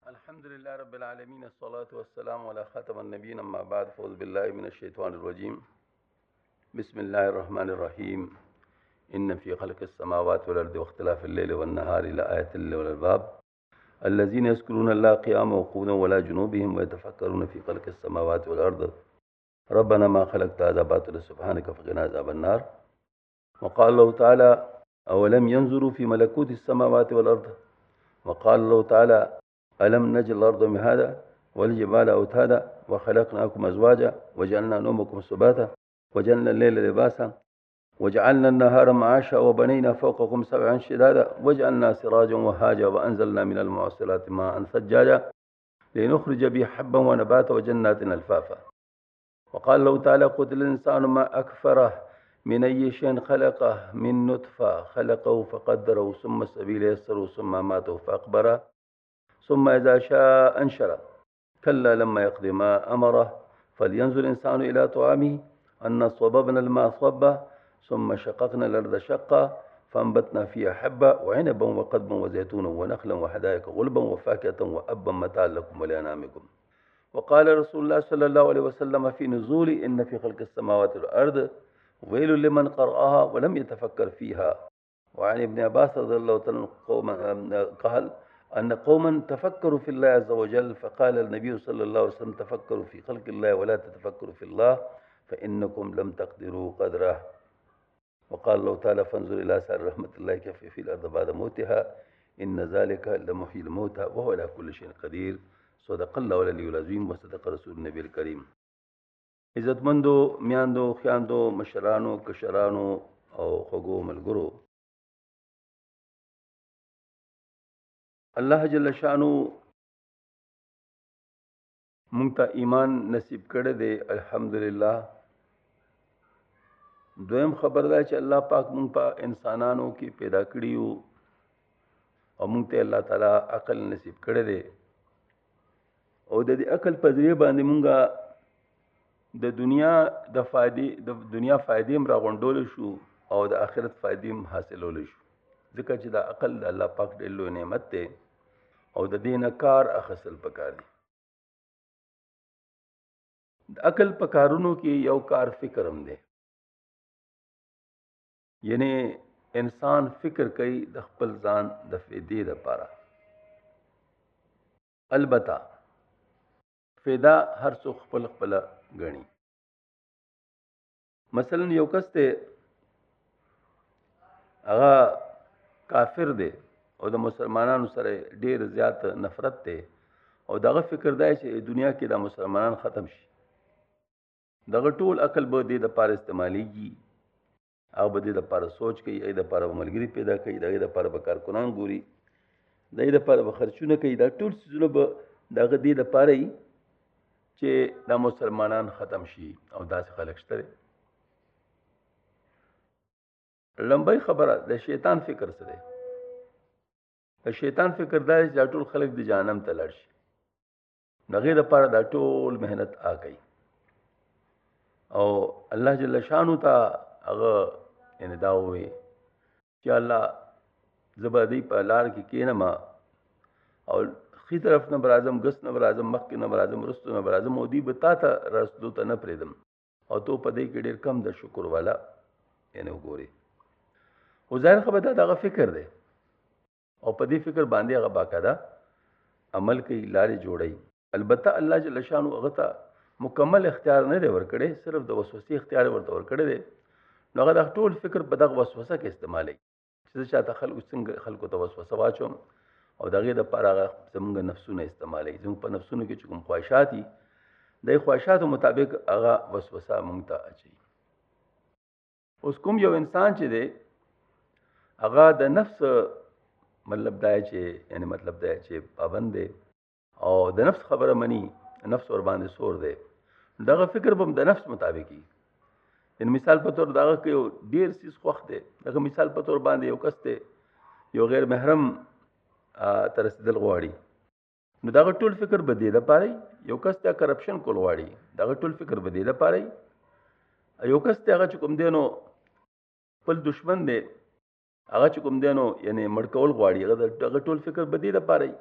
الحمد لله رب العالمين، الصلاة والسلام على خاتم النبيين، أما بعد، فأعوذ بالله من الشيطان الرجيم. بسم الله الرحمن الرحيم. إن في خلق السماوات والأرض واختلاف الليل والنهار لآيات لأولي الألباب الذين يذكرون الله قياما وقعودا وعلى جنوبهم ويتفكرون في خلق السماوات والأرض ربنا ما خلقت هذا باطلا سبحانك فقنا عذاب النار. وقال الله تعالى: أولم ينظروا في ملكوت السماوات والأرض. وقال الله تعالى: ألم نجعل الأرض مهادا والجبال أوتادا وخلقناكم أزواجا وجعلنا نومكم سباتا وجعلنا الليل لباسا وجعلنا النهار معاشا وبنينا فوقكم سبعا شدادا وجعلنا سراجا وهاجا وأنزلنا من المعصرات ماء ثجاجا لنخرج به حبا ونباتا وجنات ألفافا. وقال الله تعالى: قتل الإنسان ما أكفره من أي شيء خلقه من نطفة خلقه فقدره ثم السبيل يسره ثم ماته فأقبره ثم إذا شاء أنشره كلا لما يقض ما أمره فلينظر الإنسان إلى طعامه أنا صببنا الماء صبا ثم شققنا الأرض شقا فأنبتنا فيها حبا وعنبا وقضبا وزيتونا ونخلا وحدائق غلبا وفاكهة وأبا متاعا لكم ولأنعامكم. وقال رسول الله صلى الله عليه وسلم في نزول: إن في خلق السماوات والأرض ويل لمن قرأها ولم يتفكر فيها. وعن ابن عباس رضي الله عنه قال أن قوما تفكروا في الله عز وجل فقال النبي صلى الله عليه وسلم: تفكروا في خلق الله ولا تتفكروا في الله فإنكم لم تقدروا قدره. وقال الله تعالى: فانظر إلى آثار رحمة الله كيف في الأرض بعد موتها إن ذلك لمحيي الموتى وهو على كل شيء قدير. صدق الله العلي العظيم وصدق رسول النبي الكريم. عزتمندو میاندو خیاندو مشرانو کشرانو او خوږو ملګرو، الله جل شانو مونږ ته ایمان نصیب کړی دی، الحمدلله. دویم خبر ده چې الله پاک مونږ په انسانانو کې پیدا کړي یو او مونږ ته الله تعالی عقل نصیب کړی دی او د دې عقل په ذریعه باندې مونږه د دنیا فائدې هم راغونډول شو او د آخرت فائدې هم حاصلول شو، ځکه چې د عقل د الله پاک ډېر لوی نعمت دی او د دې نه کار اخیستل پکار دی. د عقل په کارونو کې یو کار فکر هم دی، یعنی انسان فکر کوي د خپل ځان د فائدې لپاره. البته فایده هر څوک خپل غني. مثلا یو کس ته هغه کافر دی او د مسلمانانو سره ډیر زیات نفرت دی او دغه فکر دی چې دنیا کې د مسلمانان ختم شي، دغه ټول عقل به دې د پاره استعماليږي او به دې د پاره سوچ کوي، دې د پاره ملګری پیدا کوي، دې د پاره به کارکونان ګوري، دې د پاره به خرچونه کوي، دا ټول څیزونه به دغه دې د پاره چې د مسلمانان ختم شي او داسې خلک شته. لمبای خبره د شیطان فکر څه دی؟ د شیطان فکر دا چې ټول خلک د جهنم ته لاړ شي، دغه لپاره دا ټول مهنت کوي او الله جل شانو ته هغه ان دا وي چې الله زبادي په لار کې کینم او خې طرف نه برازم، ګس نه برازم، مخ کې نه برازم، رستو نه برازم او دی بتا ته رسدو ته نه پریدم او تو په دې کې ډیر کم د شکر والا یعنی وګوري. او ظاهر خبره دغه فکر دی او په دې فکر باندې هغه باقاعده عمل کوي، لارې جوړي. البته الله جل شانو هغه ته مکمل اختیار نه دی ورکړي، صرف د وسوسې اختیار ورته ورکړي دی. نو هغه د ټول فکر په دغه وسوسه کې استعمالي چې چاته خلکو ته وسوسه واچوم او دغه د پاره زمونږ نفسونه استعمالي، زموږ په نفسونو کې چې کوم خواهشات دي د خواهشاتو مطابق هغه وسوسه مونږ ته اچي. اوس کوم یو انسان چې دی هغه د نفس مطلب دا چې پابند دی او د نفس خبره مني، نفس ور باندې سور دی، دغه فکر به د نفس مطابقي. ان مثال په تور دغه کې ډیر سیس خوښ دی، دغه مثال په تور باندې یو کس ته یو غیر محرم ترسیدل غواړي، نو دغه ټول فکر به دی د پاره. یو کس ته کرپشن کول غواړي، دغه ټول فکر به دی د پاره. یو کس ته هغه کوم دینو خپل دشمن دی، هغه کوم دینو یعنی مړ کول غواړي، دغه ټول فکر به دی د پاره.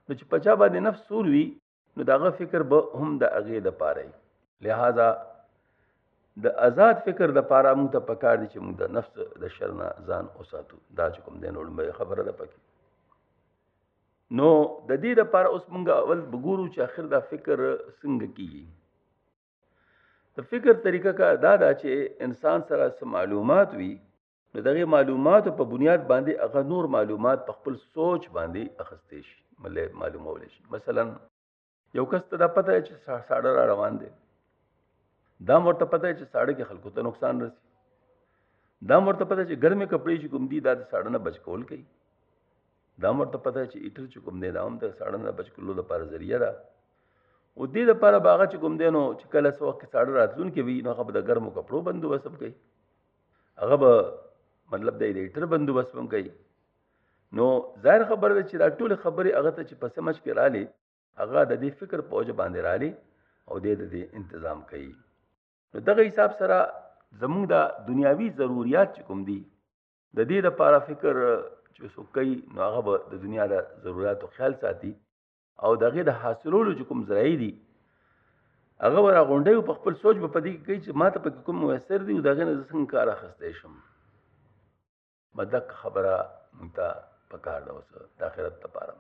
نو چې په چا باندې نفس سور وي نو دغه فکر به هم د هغې دپاره وي. لہذا د آزاد فکر دپاره موږ ته پکار دي چې موږ د نفس د شر نه ځان وساتو. دا چې کوم دی نو لومړۍ خبره ده پکې. نو د دې دپاره اوس موږ اول وګورو چې آخر دا فکر څنګه کیږي. د فکر طریقه دا ده چې انسان سره څه معلومات وي نو دغه معلوماتو په بنیاد باندې هغه نور معلومات په خپل سوچ باندې اخیستی شي، معلومولی شي. مثلا یو کس ته دا پته چې ساړه را روان دی، دا ورته پته چې ساړه کې خلکو ته نقصان رسي، دا ورته پته چې ګرمې کپړې چې کوم دي دا د ساړه نه بچ کول کوي، دا ورته پته چې هیټر چې کوم دی دا هم د ساړه نه بچ کولو لپاره ذریعه ده. او دې لپاره به هغه چې کوم دی نو چې کله څه وخت کې ساړه راتلونکي وي نو هغه به د ګرمو کپړو بندوبست هم کوي، هغه به مطلب د هیټر بندوبست هم کوي. نو ظاهر خبره ده چې دا ټولې خبرې هغه ته چې په سمجھ کې رالي هغه د دې فکر په وجه باندې رالي او د دې تنظیم کوي. نو دغه حساب سره زموږ د دنیاوي ضروریات چې کوم دي د دې لپاره فکر چې څوک کوي نو هغه به د دنیا د ضرورتو خیال ساتي او دغه د حاصلولو چې کوم ذرایع دي هغه به راغونډوي په خپل سوچ به په دې کې کوي چې ما ته پکې کوم میسر دي او د هغې نه زه څنګه کار اخیستی شم. بدک خبره موږ ته پکار ده اوس د آخرت دپاره.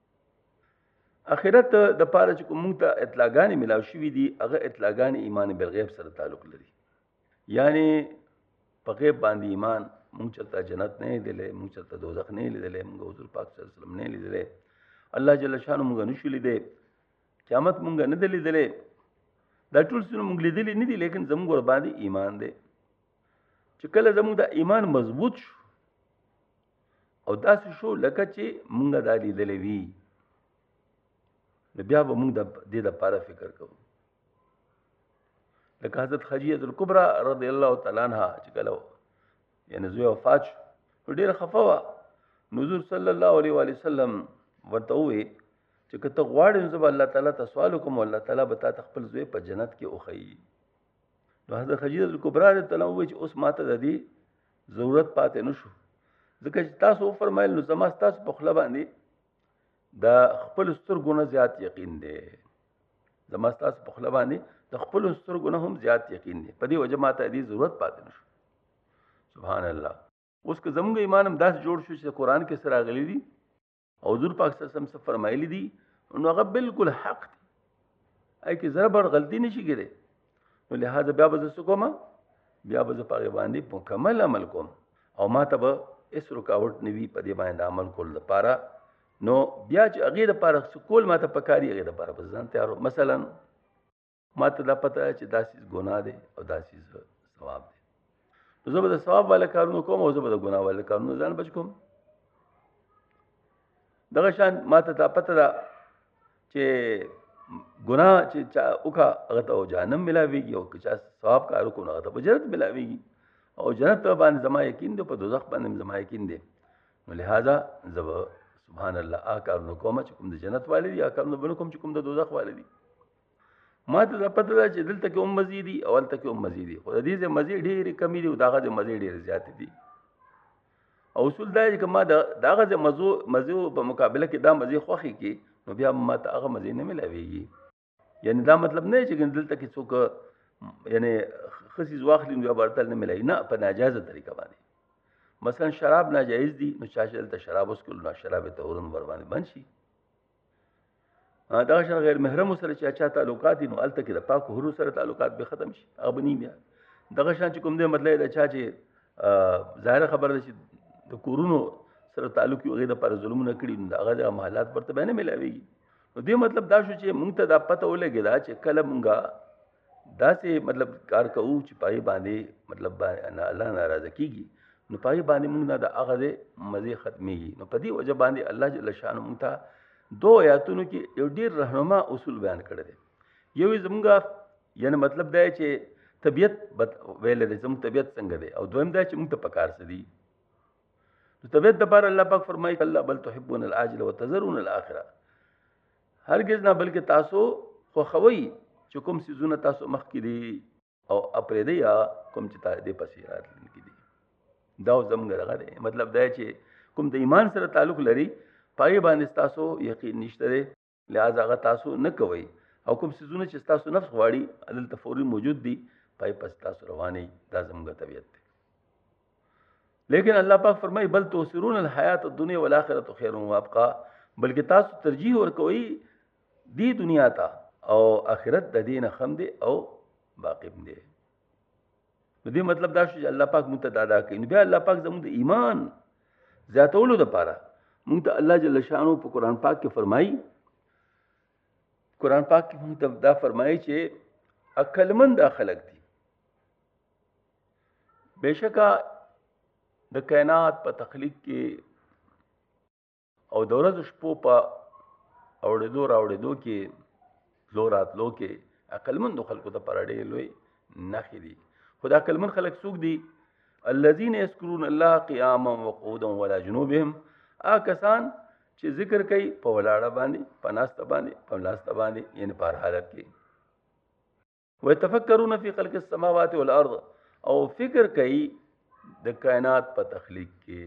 آخرت دپاره چې کوم موږ ته اطلاعګانې میلاو شوي دي هغه اطلاعګانې ایمان بالغیب سره تعلق لري. یعنی په غیب باندې ایمان، موږ چېرته جنت نه لیدلی، موږ چېرته دوزخ نه لیدلی، موږ حضور پاک صلی الله علیه وسلم نه لیدلی، الله جل شانو موږ نشو لیدی، قیامت موږ نه دی لیدلی، دا ټول څه موږ لیدلی نه دي، لیکن زموږ ورباندې ایمان دی. چې کله زموږ د ایمان مضبوط شو او داسې شو لکه چې موږ دا لیدلی وي نو بیا به موږ د دې دپاره فکر کوو. لکه حضرت خدیجه الکبرا رضی الله تعالی عنها چې کله یعنی زوی وفات شو نو ډېره خفه وه. نو حضور صلی الله علیه وسلم ورته ووایي چې که ته غواړې نو زه به الله تعالی ته سوال وکړم او الله تعالی به تا ته خپل زوی په جنت کې وښیي. نو حضرت خدیجه الکبرا رضی الله عنها ووایي چې اوس ماته د دې ضرورت پاتې نه شو، ځکه چې تاسو وفرمایل نو زما ستاسو په خوله باندې د خپل سترګو نه زیات یقین دی، زما ستاسو په خوله باندې د خپل سترګو نه هم زیات یقین دی، په دې وجه ماته دې ضرورت پاتې نه شو. سبحان الله. اوس که زموږ ایمان هم داسې جوړ شو چې قرآن کې څه راغلي دي او حضور پاک صلی الله علیه وسلم څه فرمایلي دي نو هغه بالکل حق دي، هغې کې ذره بر غلطي نه شي کېدی. نو لہٰذا بیا به زه څه کوم، بیا به زه په هغې باندې مکمل عمل کوم او ما ته به هېڅ رکاوټ نه وي په دې باندې عمل کولو دپاره. نو بیا چې هغې دپاره څه کول ما ته پکار وي هغې دپاره به ځان تیار وم. مثلا ما ته دا پته چې دا څیز ګناه دی او دا څیز ثواب دی، نو زه به د ثواب والا کارونه کوم او زه به د ګناه والا کارونه ځان بچ کوم. دغه شان ما ته دا پته ده چې ګناه چې چا وکړه هغه ته جهنم ملاویږي او که چا ثواب کار وکړو نو هغه ته به جنت ملاویږي او جنت باندې زما یقین دی، په دوزخ باندې زما یقین دی. نو لہذا زه به سبحان الله هغه کارونه کوم چې کوم د جنت والی دي، هغه کارونه به نه کوم چې کوم د دوزخ والی دي. ما ته دا پته ده چې دلته کې هم مزې دي او هلته کې هم مزې دي، خو د دې ځای مزې ډېرې کمې دي او د هغه ځای مزې ډېرې زیاتې دي. او اصول دا چې که ما د هغه ځای مزو په مقابله کې دا مزې خوښې کړي نو بیا ما ته هغه مزې نه ملاویږي. یعنی دا مطلب نه چې دلته کې څوک یعنی ښه څیز واخلي نو بیا به هلته نه ملاوي، نه، په ناجایزه طریقه باندې. مثلا شراب ناجایز دي نو چا چې دلته شراب وڅښلو نو شراب طهورن ورباندې بند شي. دغه شان غیر محرمو سره چې چا تعلقات دي نو هلته کې د پاکو حورو سره تعلقات به ختم شي، هغه به نه بیا. دغه شان چې کوم دی مطلب د چا چې ظاهره خبره ده چې د کورونو سره تعلق وي هغې دپاره ظلمونه کړي نو د هغه دغه محلات ورته بیا نه میلاویږي. نو دې مطلب دا شو چې موږ ته دا پته ولګېده چې کله موږ داسې مطلب کار کوو چې په هغې باندې مطلب الله ناراضه کېږي نو په هغې باندې موږ نه د هغه ځای مزې ختمېږي. نو په دې وجه باندې الله جل شانو موږ ته دو آیاتونو کې یو ډېر رهنما اصول بیان کړی دی. یو یې زموږ یعنی مطلب دا چې طبیعت ویلی دی زموږ طبیعت څنګه دی، او دویم دا چې موږ ته پکار څه دي. نو طبیعت دپاره الله پاک فرمایي کلا بل تحبون العاجل وتذرون الاخره، هرګز نه بلکې تاسو خوښوئ چې کوم څیزونه تاسو مخکې دي او اپرېږدئ یا کوم چې دې پسې راتلونکي دي. دا زموږ دغه دی مطلب دا چې کوم د ایمان سره تعلق لري پای باندې تاسو یقین نشته دی، لہذا هغه تاسو نه کوئ. او کوم څیزونه چې تاسو نفس غواړي دلته فوري موجود دي، پای پس تاسو رواني. دا زموږ طبیعت دی. لیکن الله پاک فرمایي بل تؤثرون الحیات الدنیا والآخرة خیر وابقا، بلکې تاسو ترجیح ورکوئ دی دنیا ته او آخرت د دې نه خم دی او باقی دی. نو دې مطلب دا شو چې الله پاک مونږ ته دا کوي. نو بیا الله پاک زموږ د ایمان زیاتولو دپاره مونږ ته الله جل شانو په قرآن پاک کې فرمایي، قرآن پاک کې مونږ ته دا فرمایي چې عقلمند خلک دي. بېشکه د کائنات په تخلیق کې او د ورځو شپو په اوړېدو راوړېدو کې زلو راتلو کې عقلمندو خلکو دپاره ډېرې لوی نښې دي. خو دا عقلمند خلک څوک دي؟ الذین یذکرون الله قیاما وقعودا وعلی جنوبهم، هغه کسان چې ذکر کوي په ولاړه باندې، په ناسته باندې، په ناسته باندې، یعنی په هر حالت کې. ويتفکرون فی خلق السماوات والارض، او فکر کوي د کائنات په تخلیق کې،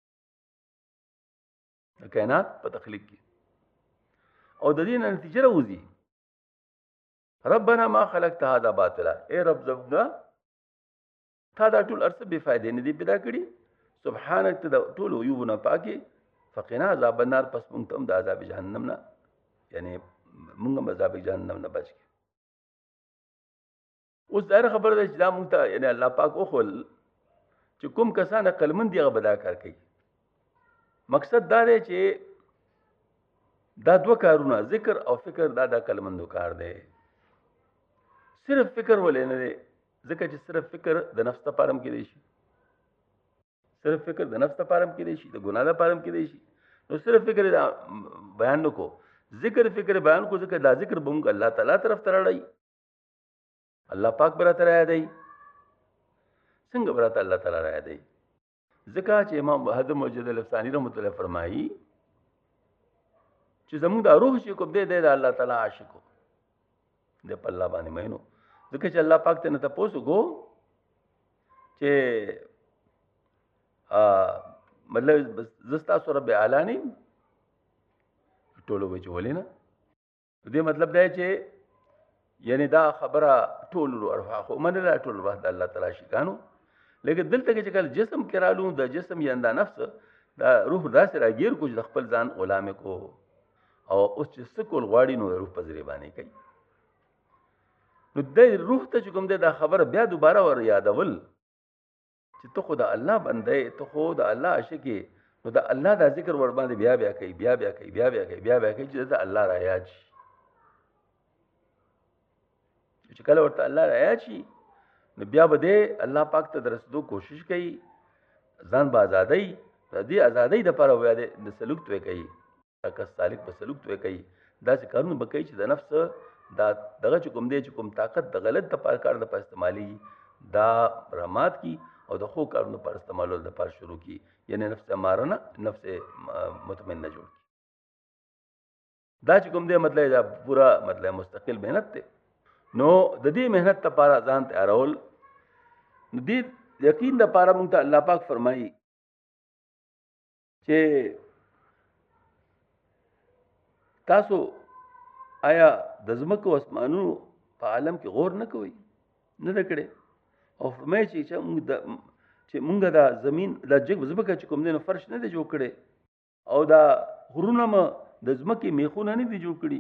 د کائنات په تخلیق کې، او د دې نتیجه راوځي ربنا ما خلقت هذا باطلا، اے رب زمونږه تا دا ټول ارڅه بې فایدې نه دي پیدا کړي، سبحانک ته د ټولو عیوبونه پاکې، فقنا عذاب النار، پس مونږ ته هم د عذاب جهنم نه، یعنی مونږ هم عذاب جهنم نه بچ کړي. اوس ظاهره خبره ده چې دا مونږ ته یعنی الله پاک وښول چې کوم کسان عقلمند دي هغه به دا کار کوي. مقصد دا دی چې دا دوه کارونه، ذکر او فکر، دا د عقلمندو کار دی. صرف فکر ولې نه دی؟ ځکه چې صرف فکر د نفس لپاره هم کېدی شي، صرف فکر د نفس لپاره هم کېدی شي، د ګناه لپاره هم کېدی شي. نو صرف فکر بیان نکو، ذکر فکر بیان کو، ځکه دا ذکر به موږ الله تعالی طرف ته راړی، الله پاک به راته رایادوي. څنګه به راته الله تعالی رایادوي؟ ځکه چې امام حضرت موجد الافسانی رحمت الله فرمایي چې زموږ دا روح چې کوم دی د الله تعالی عاشق دی، په الله باندې مینو. ځکه چې الله پاک ته نه تپوس وکړو چې مطلب زه ستاسو رب اعلی نه یم، ټولو وایي چې ولې نه. دې مطلب دی چې یعنی دا خبره ټول ارواح خو منله، ټول ارواح د الله تعالی عاشقانو. لیکن دلته چې کله جسم کې رالو، د جسم یا دا نفس دا روح داسې راګیر کو چې د خپل ځان غلام کو، او اوس چې څه کول غواړي نو د روح په ذریعه باندې کوي. نو د روح ته چې کوم دی دا خبره بیا دوباره ور یادول چې ته خو د الله بندې، ته خو د الله عاشق یې، نو د الله دا ذکر ور باندې بیا بیا کوي، بیا بیا کوي، بیا بیا کوي، بیا بیا کوي، چې د الله را یاد شي. چې کله ورته الله را یاد شي نو بیا به دې الله پاک ته د رسېدو کوشش کوي، ځان به ازادۍ، د دې ازادۍ دپاره بیا د سلوک توی کوي، کس سالک به سلوک توی کوي. داسې کارونه به کوي چې د نفس دا دغه چې کوم دی چې کوم طاقت د غلط دپاره کار دپاره استعمالي، دا رمات کی او د ښو کارونو پر استعمالولو دپاره شروع کی، یعنی نفس اماره نه نفس مطمئنه جوړ کی. دا چې کوم دی مطلب دا پورا مطلب مستقل محنت دی. نو د دې محنت دپاره ځان تیارول، نو دې یقین دپاره مونږ ته الله پاک فرمایي چې تاسو آیا د ځمکو او اسمانونو په عالم کې غور نه کوئ؟ نه ده کړی. او فرمایي چې مونږ دا زمین دا ځمکه چې کوم دی نو فرش نه دی جوړ کړی، او دا غرونه م د ځمکې میخونه نه دي جوړ کړي،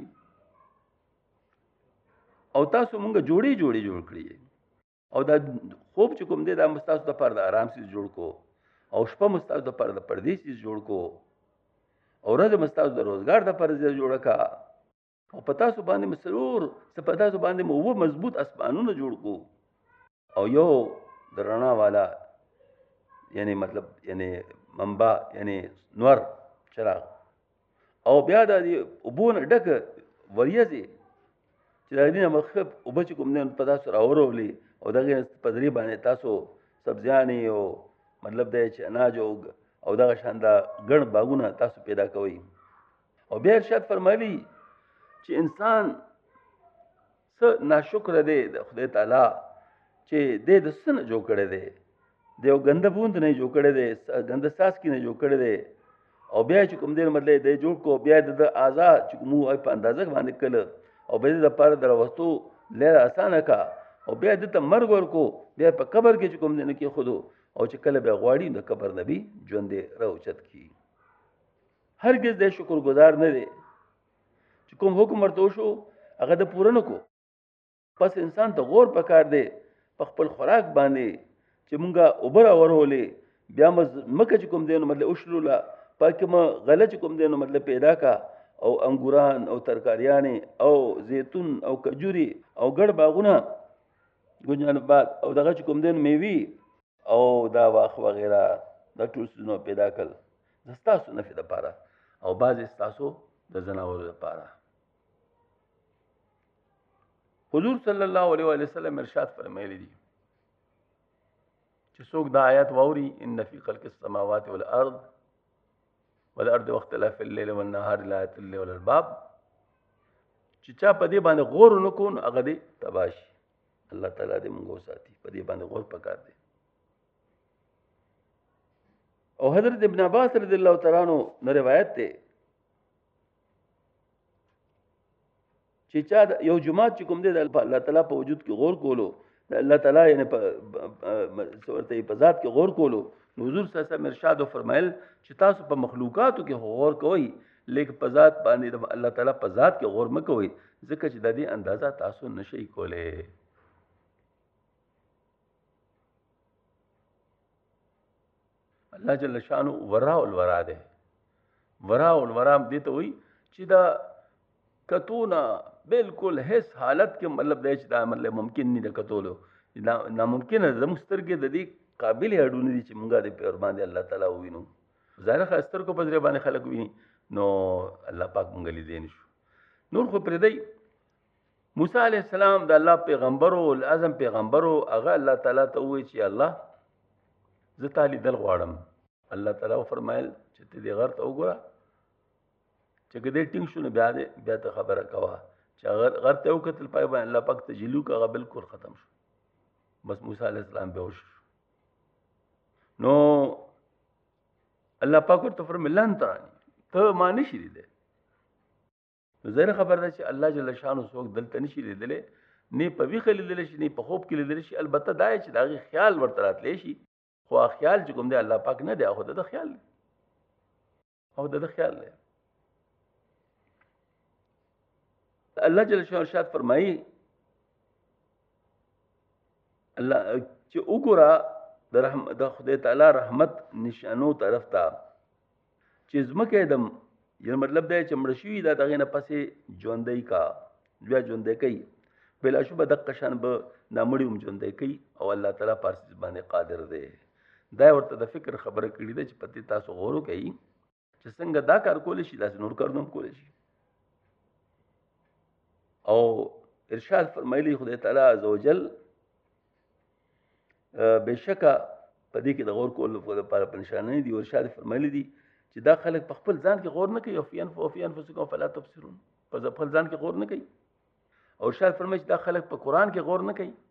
او تاسو مونږ جوړې جوړ کړي. او دا خوب چې کوم دی دا مستاسو دپاره د آرام سیز جوړ کو، او شپه مستاسو دپاره د پردې سیز جوړ کو، او ورځ مستاسو د روزګار دپاره جوړه کا، او په تاسو باندې مسرور په تاسو باندې مو مضبوط اسمانونه جوړ کو، او یو د رڼا والا یعنی مطلب یعنی منبع یعنی نور چراغ، او بیا د اوبو نه ډک وریځې چې د دې نه مخکې اوبه چې کوم دی په تاسو راورولي، او دغې په ذریعې باندې تاسو سبزیانې او مطلب دی چې اناج او دغه شان دا ګڼ باغونه تاسو پیدا کوئ. او بیا ارشاد فرمایي چې انسان څه ناشکره دی د خدای تعالی چې دی د څه نه جوړ کړی دی، د یو ګنده بوند نه جوړ کړی دی، ګنده څاڅکي نه جوړ کړی دی، او بیا چې کوم دین مطلب دی جوړ کو بیا د اعضا چې کوم په اندازه باندې کله او به د پاره دروستو لاره اسانه کا او بیا د مرګ ورکو بیا په قبر کې چې کوم دین کې خودو او چې کله به غواړي د قبر نبی ژوندې راوچت کی هرگز د شکر گزار نه دی چې کوم حکم ورته شو هغه د پوره نکو پس انسان ته غور پکار دی په خپل خوراک باندې چې مونږه اوبر اورولې بیا مکه چې کوم دین مطلب وشلولا پاکه ما غلط کوم دین مطلب پیدا کا او انګوران او ترکاریان او زیتون او کجوري او ګډ باغونه ګنجان بعد او دغه کوم دین میوي او دا واخ وغیرہ دا ټول څه پیدا کړ زستاسو نه فیده پاره او باز استاسو د زناور لپاره حضور صلی الله علیه و سلم ارشاد فرمایلی دي چې څوک دا آیات واوري ان فی خلق السماوات والارض واختلاف الليل والنهار لآیات لأولي الالباب چې چا په دې باندې غور نکون هغه دې تباشي الله تعالی دې موږ ساتي په دې باندې غور پکار دی او حضرت ابن عباس رضی الله تعالی عنہ روایت ده چې چا یو جماعت چې کوم دی د الله تعالی په وجود کې غور کولو الله تعالی یعنی په صورت په ذات کې غور کولو حضور صلی الله علیه وسلم ارشاد فرمایل چې تاسو په مخلوقاتو کې غور کوئ لیکن په ذات باندې الله تعالی په ذات کې غور مکوئ ځکه چې د دې اندازه تاسو نشئ کولای الله جل شانو ورا الورا ده ورا الورا دې ته وي چې دا کتونه بالکل هیڅ حالت کې مطلب دی چې دا مطلب ممکن نه ده کتولو ناممکن ده زموږ سترګې د دې قابل اډونه دي چې مونږه د پیغمبر باندې الله تعالی وینو ظاهر خاصتر کو پذری باندې خلق ویني نو الله پاک مونږ لیدې نشو نور خو پر دی موسی علیہ السلام د الله پیغمبر او اعظم پیغمبر او هغه الله تعالی ته وی چې الله زه تعالی دل غواړم الله تعالی فرمایل چې دې غر ته وګوره چې ګدې ټینګ شونه بیا ته خبره کوا چې غر ته وکتل پای باندې الله پاک تجلو کا بالکل ختم شو بس موسی علیہ السلام بهوش نو الله پاک ورته فرمایل لن ترانی ته ما نشي لیدل نو زه خبر ده چې الله جل شانو څوک دلته نشي لیدل نه په وی خل لیدل شي نه په خوب کې لیدل شي البته دا چې دا خیال ورته راتلی شي خو خیال چې کوم دی الله پاک نه دی خو د خیال او د خیال دی الله جل شانو ارشاد فرمایي الله چې وګوره د خدای تعالی رحمت نشانو طرف ته چې زمکه دم یو مطلب دی چې مرشوي دا دغه نه پسې ژوندۍ کا بیا ژوندۍ کوي بلا شوبه د قشان به نامړیوم ژوندۍ کوي او الله تعالی پارس باندې قادر دی دا ورته د فکر خبره کړې ده چې پتی تاسو غورو کوي چې څنګه دا کار کول شي داس نور کار نوم کول شي او ارشاد فرمایلی خدای تعالی عزوجل بشکه په دې کې د غور کولو لپاره پنځانه دي او ارشاد فرمایلی دي چې دا خلک په خپل ځان کې غور نه کوي او فی انفسکم فلا تبصرون په خپل ځان کې غور نه کوي او ارشاد فرمایي چې دا خلک په قران کې غور نه کوي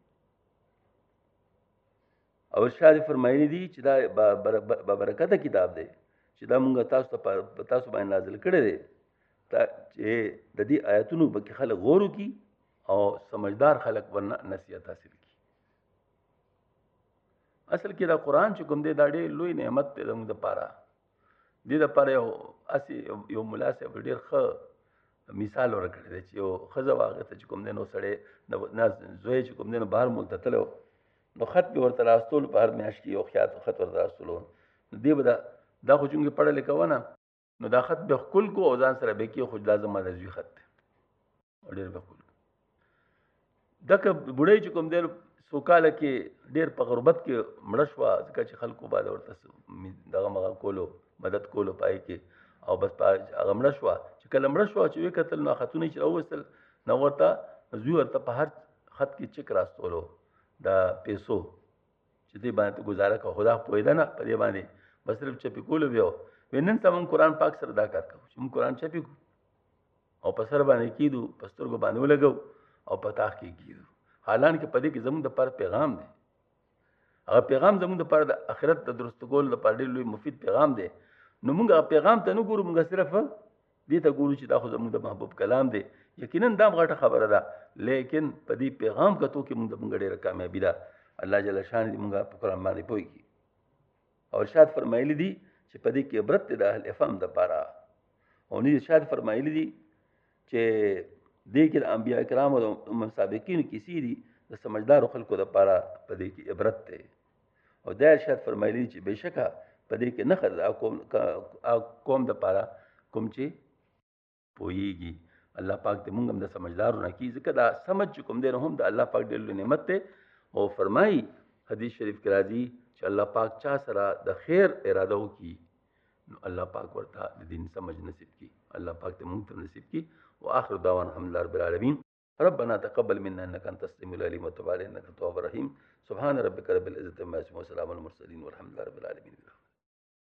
او ارشاد فرمایلی دي چې دا برکته کتاب دی چې دا مونږ تاسو باندې نازل کړی دی چې د دې آیاتونو په خلک غور وکړي او سمجھدار خلک ورنه نصیحت حاصل کړي اصل کې دا قران چې کوم دی دا ډېر لوی نعمت دی زموږ لپاره دې لپاره یو مناسب ډېر ښه مثال ورکړی دی چې یو ښځه واغې ته چې کوم دی نو سړی نه زوی چې کوم دی نو بهر ملک ته تللی نو خط به ورته راستولو په هر میاشت کې یو خط ورته راستولو نو دې به دا خو چونکې پړه لیکوه نه نو دا خط به ښکل کو او ځان سره به کې خو دا زما د زوی خط دی او ډېر به ښکل کو دکه بوډۍ چې کوم دی څو کاله کې ډېر په غربت کې مړه شوه ځکه چې خلکو باید ورته دغه مغه کولو مدد کولو پای کې او بس هغه مړه شوه چې کله مړه شوه چې ویې کتل نو خطونه چې راوویستل نو ورته زوی ورته په هر خط کې چک راستولو د پیسو چې دې باندې ګزاره کوه خدا پوهېده نه په دې باندې بس صرف چپې کولو بیا وی نن ته موږ قرآن پاک سره دا کار کوو چې موږ قرآن چپې کړو او په سر باندې کېدو په سترګو باندې ولګو او په تاخ کې کېدو حالانکه په دې کې زموږ دپاره پیغام دی هغه پیغام زموږ دپاره د آخرت د درست کولو دپاره ډېر لوی مفید پیغام دی نو موږ پیغام ته نه ګورو، موږ صرف دې ته ګورو چې دا خو زموږ د محبوب کلام دی. یقینا دا غټه خبره ده، لیکن په دې پیغام کتو کې موږ ډېره کامیابي ده. الله جل شان دې موږ په قرآن باندې پوي کی. او ارشاد فرمایلی دي چې په دې کې عبرت د اهل افهم د پاره، او نه ارشاد فرمایلی دي چې دې کې د انبیاء کرام او امم سابقین کیسې دي د سمجھدار خلکو د پاره، په دې کې عبرت ده. او دا ارشاد فرمایلی چې بهشکه په دې کې نه خد قوم د پاره کوم چې پويږي. الله پاک دې موږ هم د سمجھدارو نه کی، ځکه دا سمجھ کوم دی هم د الله پاک ډېر نعمت ده. او فرمایي حدیث شریف کې راځي چې الله پاک چا سره د خیر اراده وکړي نو الله پاک ورته د دین سمجھ نصیب کی. الله پاک دې موږ ته نصیب کی. واخر دعوانا الحمدلله رب العالمین. ربنا تقبل منا انك انت السميع العليم وتب علينا انك التواب الرحيم. سبحان ربك رب العزة عما يصفون وسلام على المرسلين والحمد لله رب العالمين.